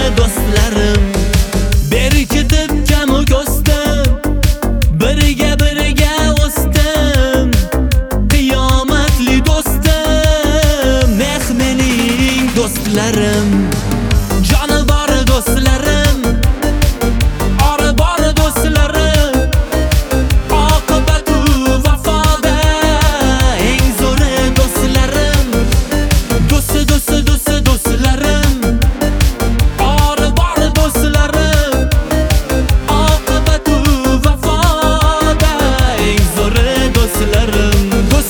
do'stlarim. Berkitib kamu ko'stim, birga o'stim. Qiyomatli do'stim, mening do'stlarim. Joni bor do'stlarim, ori bor do'stlarim. Oqibatu vafoda eng zo'ri do'stlarim. Do'stlarim, ori bor do'stlarim. Oqibatu vafoda eng zo'ri do'stlarim.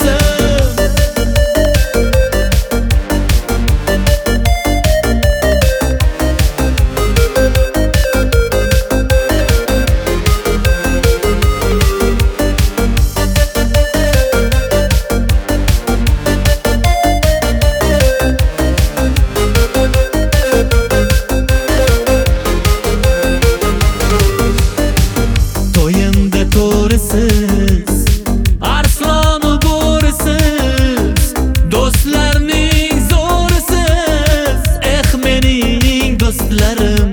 To'yimda to'risiz, arslonu bo'risiz, do'stlarning zo'risiz. Mening do'stlarim.